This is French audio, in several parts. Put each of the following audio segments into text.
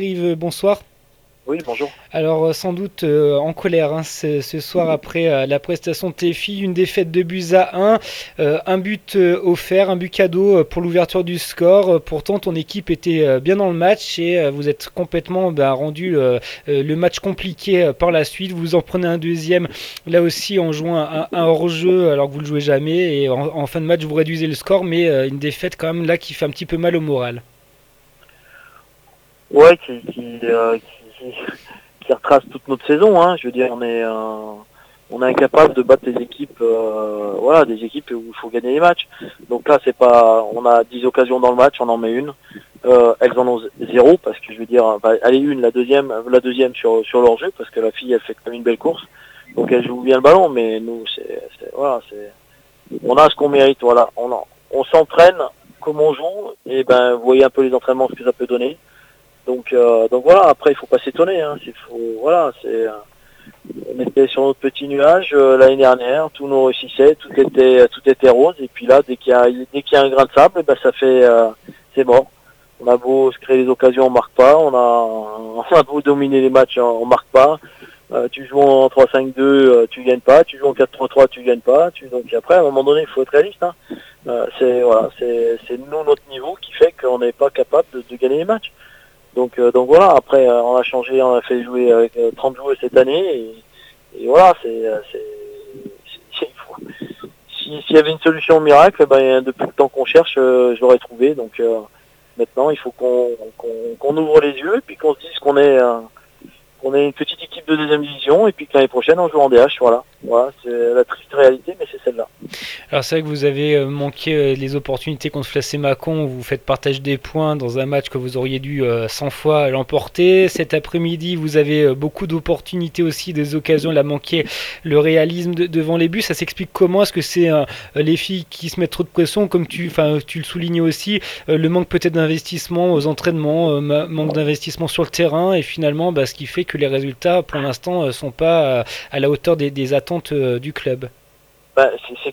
Yves, bonsoir. Oui, bonjour. Alors sans doute en colère ce soir après la prestation de tes filles, une défaite de buts à 1, un but offert, un but cadeau pour l'ouverture du score. Pourtant ton équipe était bien dans le match et vous êtes complètement rendu le match compliqué par la suite. Vous en prenez un deuxième là aussi en jouant un hors-jeu alors que vous le jouez jamais et en fin de match vous réduisez le score mais une défaite quand même là qui fait un petit peu mal au moral. Ouais, qui retrace toute notre saison. Hein. Je veux dire, on est incapable de battre des équipes, voilà, des équipes où il faut gagner les matchs. Donc là, c'est pas, on a 10 occasions dans le match, on en met une. Elles en ont zéro parce que je veux dire, bah, elle est une, la deuxième sur leur jeu parce que la fille, elle fait quand même une belle course. Donc elle joue bien le ballon, mais nous, voilà, on a ce qu'on mérite. Voilà, on s'entraîne comme on joue et ben, vous voyez un peu les entraînements ce que ça peut donner. Donc voilà, après il faut pas s'étonner. Hein, voilà, on était sur notre petit nuage l'année dernière, tout nous réussissait, tout était rose. Et puis là, dès qu'il y a un grain de sable, ben c'est mort. On a beau se créer des occasions, on marque pas. On a beau dominer les matchs, on marque pas. Tu joues en 3-5-2, tu gagnes pas. Tu joues en 4-3-3, tu gagnes pas. Donc après, à un moment donné, il faut être réaliste. Hein. C'est nous notre niveau qui fait qu'on n'est pas capable de gagner les matchs. Donc voilà, après on a changé, on a fait jouer avec 30 joueurs cette année et voilà, s'il y avait une solution miracle, ben, depuis le temps qu'on cherche, je l'aurais trouvé. Donc maintenant il faut qu'on ouvre les yeux et puis qu'on se dise qu'on est une petite équipe de deuxième division et puis que l'année prochaine on joue en DH. Voilà, c'est la triste réalité, mais c'est celle-là. Alors c'est vrai que vous avez manqué les opportunités contre Flacé Mâcon où vous faites partage des points dans un match que vous auriez dû 100 fois l'emporter. Cet après-midi, vous avez beaucoup d'opportunités aussi, des occasions, la manqué le réalisme devant les buts. Ça s'explique comment? Est-ce que c'est les filles qui se mettent trop de pression, comme tu le soulignais aussi, le manque peut-être d'investissement aux entraînements, manque d'investissement sur le terrain et finalement ce qui fait que les résultats pour l'instant sont pas à la hauteur des attentes du club. Ben,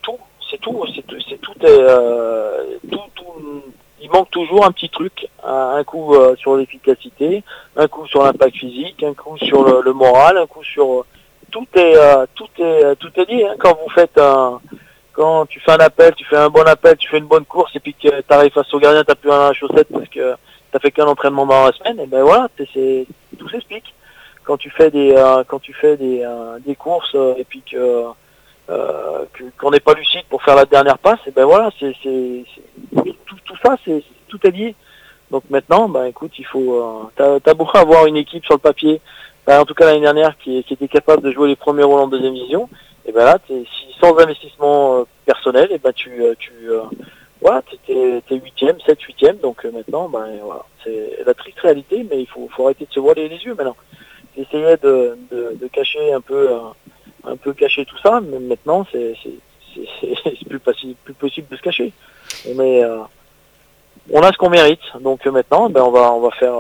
tout. Il manque toujours un petit truc, un coup sur l'efficacité, un coup sur l'impact physique, un coup sur le moral, un coup sur tout est lié. Hein. Quand tu fais un appel, tu fais un bon appel, tu fais une bonne course et puis que tu arrives face au gardien, t'as plus rien à la chaussette parce que t'as fait qu'un entraînement dans la semaine, et ben voilà, tout s'explique. Quand tu fais des courses et puis qu'on n'est pas lucide pour faire la dernière passe, et ben voilà, tout ça, tout est lié. Donc maintenant, ben écoute, t'as beau avoir une équipe sur le papier, ben, en tout cas l'année dernière, qui était capable de jouer les premiers rôles en deuxième division, et ben là, sans investissement personnel, et ben voilà, t'es huitième, 7 8e, donc maintenant, ben voilà, c'est la triste réalité, mais il faut arrêter de se voiler les yeux maintenant. J'essayais de cacher un peu cacher tout ça, mais maintenant c'est plus possible de se cacher. On est, on a ce qu'on mérite, donc maintenant, ben on va faire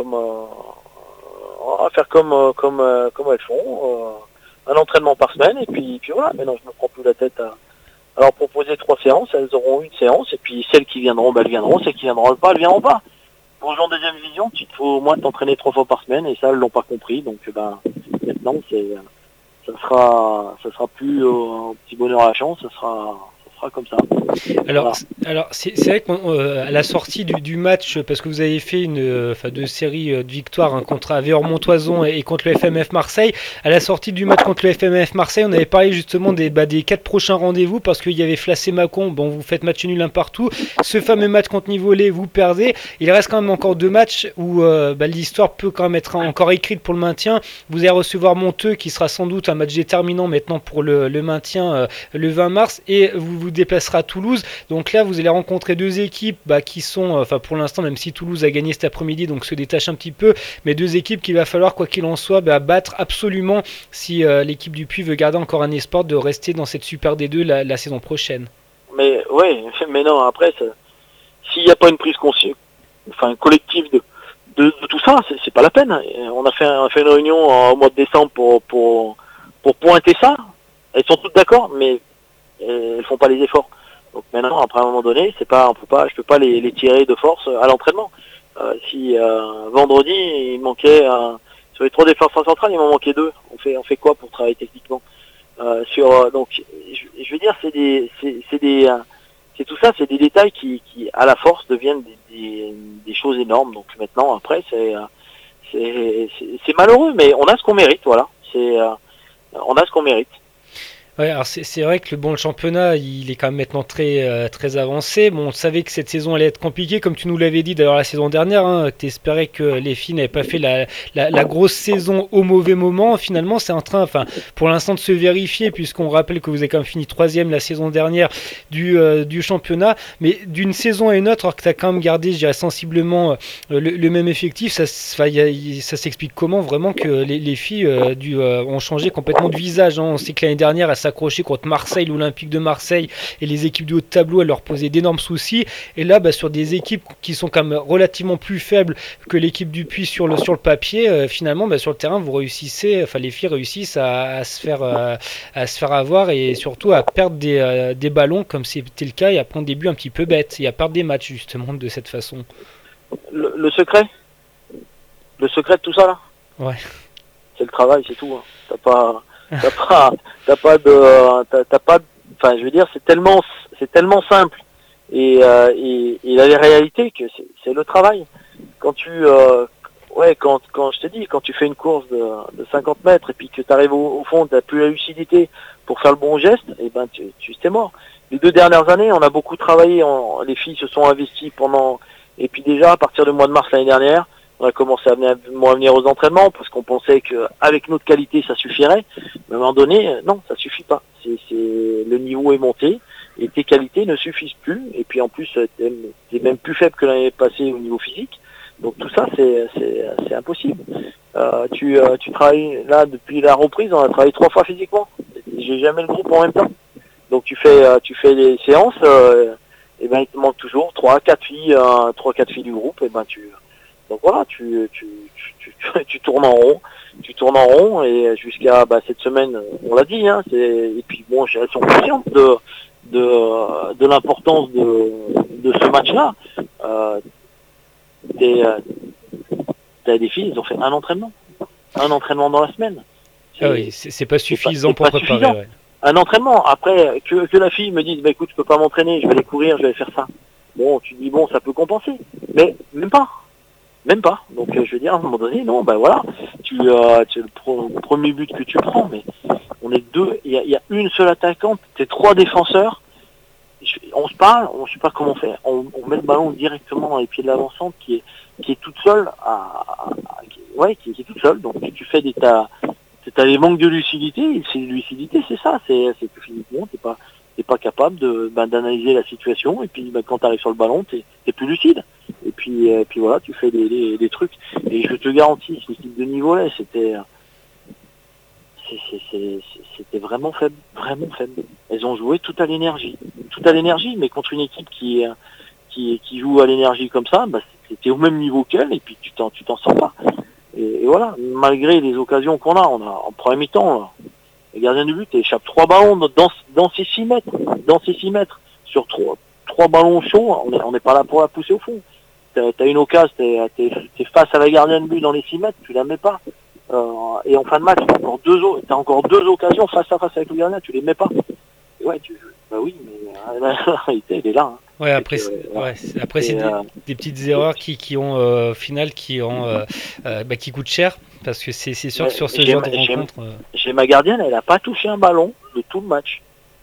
comme elles font, un entraînement par semaine, et puis voilà. Maintenant, je me prends plus la tête à leur proposer 3 séances, elles auront une séance, et puis celles qui viendront, ben elles viendront, celles qui viendront pas, elles viendront pas. Pour jouer en deuxième division, il faut au moins t'entraîner 3 fois par semaine, et ça, elles l'ont pas compris, donc ben maintenant ça sera plus au petit bonheur à la chance, ça sera comme ça. Alors, Voilà. alors c'est vrai qu'à la sortie du match, parce que vous avez fait deux séries de victoires contre Avéor Montoison et contre le FMF Marseille, à la sortie du match contre le FMF Marseille, on avait parlé justement des 4 prochains rendez-vous parce qu'il y avait Flacé Mâcon, bon vous faites match nul un partout, ce fameux match contre Nivolé, vous perdez, il reste quand même encore 2 matchs où l'histoire peut quand même être encore écrite pour le maintien, vous allez recevoir Monteux qui sera sans doute un match déterminant maintenant pour le maintien le 20 mars et vous vous déplacerez à Toulouse. Donc là, vous allez rencontrer deux équipes qui sont, pour l'instant, même si Toulouse a gagné cet après-midi, donc se détache un petit peu, mais deux équipes qu'il va falloir, quoi qu'il en soit, battre absolument si l'équipe du Puy veut garder encore un espoir de rester dans cette Super D2 la saison prochaine. Mais ouais, mais non, après, s'il n'y a pas une prise collective de tout ça, c'est pas la peine. On a fait une réunion au mois de décembre pour pointer ça. Elles sont toutes d'accord, mais elles font pas les efforts. Donc maintenant, après un moment donné, je peux pas les tirer de force à l'entraînement. Si vendredi il manquait sur les 3 défenseurs centrales, il m'en manquait 2. On fait quoi pour travailler techniquement donc je veux dire c'est tout ça, c'est des détails qui à la force deviennent des choses énormes. Donc maintenant après c'est malheureux, mais on a ce qu'on mérite, voilà. On a ce qu'on mérite. Ouais, alors c'est vrai que le championnat, il est quand même maintenant très avancé. Bon, on savait que cette saison allait être compliquée, comme tu nous l'avais dit d'ailleurs la saison dernière. Hein, tu espérais que les filles n'avaient pas fait la grosse saison au mauvais moment. Finalement, c'est en train, enfin, pour l'instant, de se vérifier, puisqu'on rappelle que vous avez quand même fini troisième la saison dernière du championnat. Mais d'une saison à une autre, alors que tu as quand même gardé, je dirais, sensiblement le même effectif, ça s'explique comment vraiment que les filles ont changé complètement de visage. Hein. On sait que l'année dernière, elles s'accrocher contre Marseille, l'Olympique de Marseille et les équipes du haut de tableau, elles leur posaient d'énormes soucis. Et là, sur des équipes qui sont quand même relativement plus faibles que l'équipe du Puy sur le papier, finalement, sur le terrain, vous réussissez, enfin les filles réussissent à se faire avoir et surtout à perdre des ballons comme c'était le cas et à prendre des buts un petit peu bêtes et à perdre des matchs justement de cette façon. Le secret de tout ça là, ouais, c'est le travail, c'est tout. Hein. Enfin, je veux dire, c'est tellement simple et la réalité que c'est le travail. Quand quand je te dis, quand tu fais une course de 50 mètres et puis que tu arrives au fond, tu n'as plus la lucidité pour faire le bon geste, et ben t'es mort. Les 2 dernières années, on a beaucoup travaillé, les filles se sont investies et puis déjà à partir du mois de mars l'année dernière, on a commencé à venir aux entraînements parce qu'on pensait qu'avec notre qualité ça suffirait. Mais à un moment donné, non, ça suffit pas. Le niveau est monté et tes qualités ne suffisent plus. Et puis en plus, t'es même plus faible que l'année passée au niveau physique. Donc tout ça, c'est impossible. Tu travailles là depuis la reprise, on a travaillé 3 fois physiquement. J'ai jamais le groupe en même temps. Donc tu fais des séances, et ben il te manque toujours 3-4 filles, 3-4 filles du groupe, et ben donc voilà, tu tournes en rond et jusqu'à cette semaine, on l'a dit, hein, et puis bon, elles sont conscientes de l'importance de ce match-là. T'as des filles, ils ont fait un entraînement dans la semaine. Ah oui, c'est pas suffisant pour préparer. Ouais. Un entraînement. Après, que la fille me dise, écoute, je peux pas m'entraîner, je vais aller courir, je vais aller faire ça. Bon, tu dis bon, ça peut compenser, mais même pas. Donc je veux dire, à un moment donné, non, voilà, tu le premier but que tu prends, mais on est 2, il y a une seule attaquante, t'es 3 défenseurs, on se parle, on sait pas comment faire, on met le ballon directement dans les pieds de l'avancante qui est toute seule, qui est toute seule, donc tu fais t'as des manques de lucidité, c'est ça, c'est que physiquement t'es pas capable d'analyser la situation, et puis quand tu arrives sur le ballon, t'es plus lucide. Et puis voilà, tu fais des trucs. Et je te garantis, ce type de niveau-là, c'était vraiment faible, vraiment faible. Elles ont joué tout à l'énergie, mais contre une équipe qui joue à l'énergie comme ça, c'était au même niveau qu'elle, et puis tu t'en sors pas. Et voilà, malgré les occasions qu'on a, en premier mi-temps, là, le gardien de but échappe 3 ballons dans ses 6 mètres. Dans ses 6 mètres. Sur 3 ballons chauds, on n'est pas là pour la pousser au fond. T'as une occasion, t'es face à la gardienne de but dans les 6 mètres, tu la mets pas. Et en fin de match, t'as encore 2 occasions face à face avec le gardien, tu les mets pas. Et ouais, oui, mais la réalité, elle est là. Hein. Ouais, après, c'est des petites erreurs qui ont, au final, qui coûtent cher. Parce que c'est sûr que sur ce genre de rencontre... J'ai ma gardienne, elle n'a pas touché un ballon de tout le match.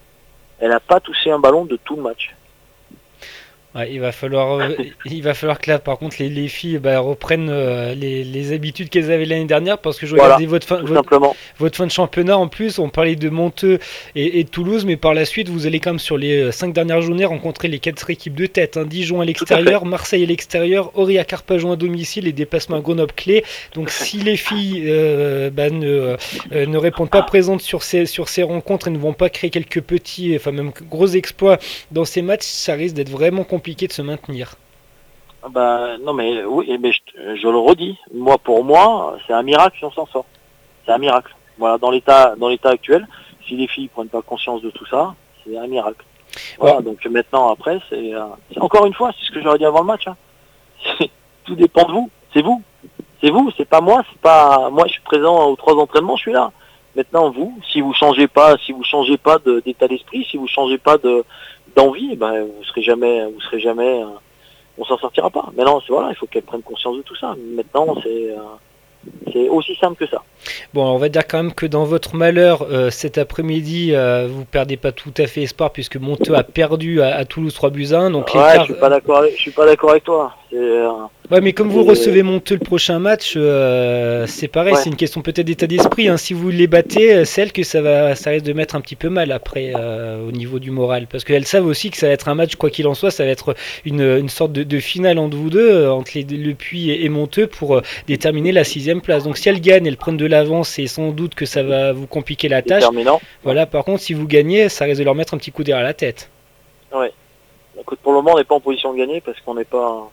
Ouais, il va falloir que là, par contre, les filles reprennent les habitudes qu'elles avaient l'année dernière, parce que je regardais votre fin de championnat. En plus, on parlait de Monteux et de Toulouse, mais par la suite, vous allez quand même sur les 5 dernières journées rencontrer les 4 équipes de tête. Hein. Dijon à l'extérieur, Marseille à l'extérieur, Aurillac-Arpajon à domicile et déplacement à Grenoble-Clé. Donc si les filles ne répondent pas présentes sur ces rencontres et ne vont pas créer quelques petits, enfin même gros exploits dans ces matchs, ça risque d'être vraiment compliqué de se maintenir. Non mais oui, mais je le redis, pour moi, c'est un miracle si on s'en sort. C'est un miracle. Voilà, dans l'état actuel, si les filles prennent pas conscience de tout ça, c'est un miracle. Voilà, donc maintenant après, c'est encore une fois, c'est ce que j'aurais dit avant le match. Hein. tout dépend de vous. C'est vous, c'est pas moi, moi je suis présent aux 3 entraînements, je suis là. Maintenant vous, si vous changez pas d'état d'esprit, si vous changez pas d'envie, ben vous serez jamais, on s'en sortira pas. Maintenant voilà, il faut qu'elle prenne conscience de tout ça. Maintenant c'est aussi simple que ça. Bon, on va dire quand même que dans votre malheur, cet après-midi, vous perdez pas tout à fait espoir puisque Monteux a perdu à Toulouse 3-1. Donc ouais, je suis pas d'accord avec toi. Ouais, mais comme vous recevez Monteux le prochain match, c'est pareil, Ouais. c'est une question peut-être d'état d'esprit. Hein. Si vous les battez, celle que ça risque de mettre un petit peu mal après au niveau du moral, parce qu'elles savent aussi que ça va être un match, quoi qu'il en soit, ça va être une sorte de finale entre vous deux, entre Le Puy et Monteux pour déterminer la 6e place. Donc si elles gagnent, elles prennent de l'avance et sans doute que ça va vous compliquer la tâche. Déterminant. Voilà. Par contre, si vous gagnez, ça risque de leur mettre un petit coup derrière la tête. Ouais. Écoute, pour le moment, on n'est pas en position de gagner parce qu'on n'est pas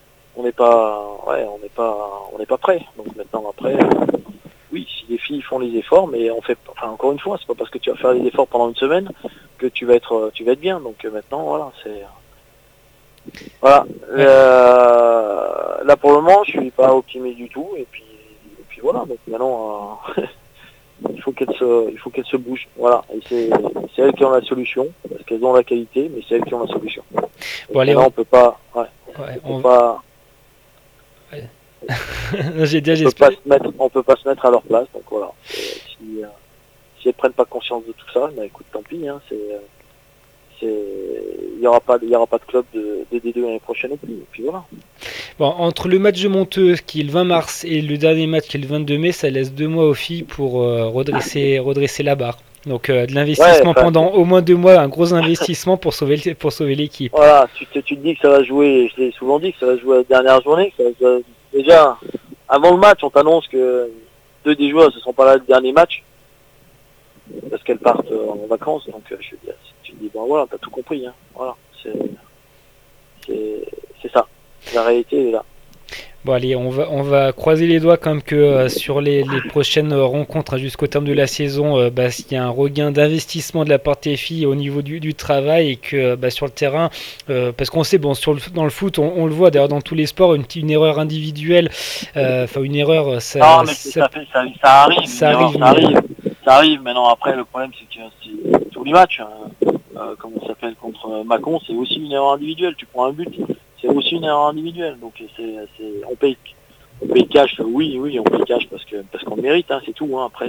prêt. Donc maintenant après, oui, si les filles font les efforts, mais encore une fois, c'est pas parce que tu vas faire les efforts pendant une semaine que tu vas être bien. Donc maintenant, voilà, voilà. Là pour le moment, je suis pas optimiste du tout. Et puis voilà. Donc maintenant, il faut qu'elles se bougent. Voilà. Et c'est elles qui ont la solution parce qu'elles ont la qualité, mais c'est elles qui ont la solution. Bon, allez, on peut pas. Ouais. Ouais, on peut pas. On peut pas se mettre à leur place, donc voilà. Si elles prennent pas conscience de tout ça, bah écoute, tant pis. Hein, il y aura pas de club de D2 l'année prochaine et puis voilà. Bon, entre le match de Monteux qui est le 20 mars et le dernier match qui est le 22 mai, ça laisse 2 mois aux filles pour redresser la barre. Donc de l'investissement pendant au moins 2 mois, un gros investissement pour sauver l'équipe. Voilà, tu te dis que ça va jouer, je l'ai souvent dit, que ça va jouer la dernière journée. Déjà, avant le match, on t'annonce que 2 des joueurs ne seront pas là le dernier match parce qu'elles partent en vacances. Donc tu te dis, bon voilà, t'as tout compris. Hein. Voilà, c'est ça. La réalité elle est là. Bon allez, on va croiser les doigts quand même que sur les prochaines rencontres jusqu'au terme de la saison, il y a un regain d'investissement de la part des filles au niveau du travail et que sur le terrain, parce qu'on sait, bon, dans le foot, on le voit d'ailleurs dans tous les sports, une erreur individuelle, une erreur, ça arrive. Ça arrive. Maintenant après, le problème c'est que tous les matchs, comme on s'appelle contre Mâcon, c'est aussi une erreur individuelle. Tu prends un but. C'est aussi une erreur individuelle, donc on paye cash, oui, on paye cash parce qu'on le mérite, hein, c'est tout. Hein. Après,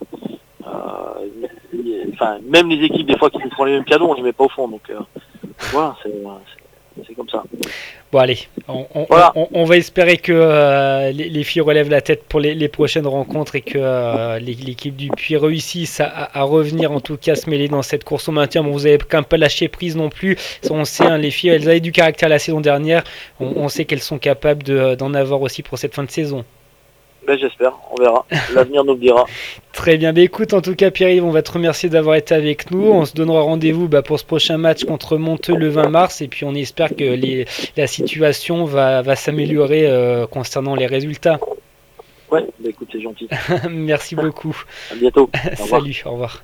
même les équipes des fois qui nous font les mêmes cadeaux, on les met pas au fond, donc voilà, c'est comme ça. Bon allez, on va espérer que les filles relèvent la tête pour les prochaines rencontres et que l'équipe du Puy réussisse à revenir, en tout cas se mêler dans cette course au maintien. Bon, vous avez quand même pas lâché prise non plus. On sait, hein, les filles, elles avaient du caractère la saison dernière. On sait qu'elles sont capables d'en avoir aussi pour cette fin de saison. Ben, j'espère, on verra. L'avenir nous le dira. Très bien. Écoute, en tout cas, Pierre-Yves, on va te remercier d'avoir été avec nous. On se donnera rendez-vous pour ce prochain match contre Monteux le 20 mars. Et puis, on espère que la situation va s'améliorer concernant les résultats. Ouais, écoute, c'est gentil. Merci beaucoup. À bientôt. Salut, au revoir.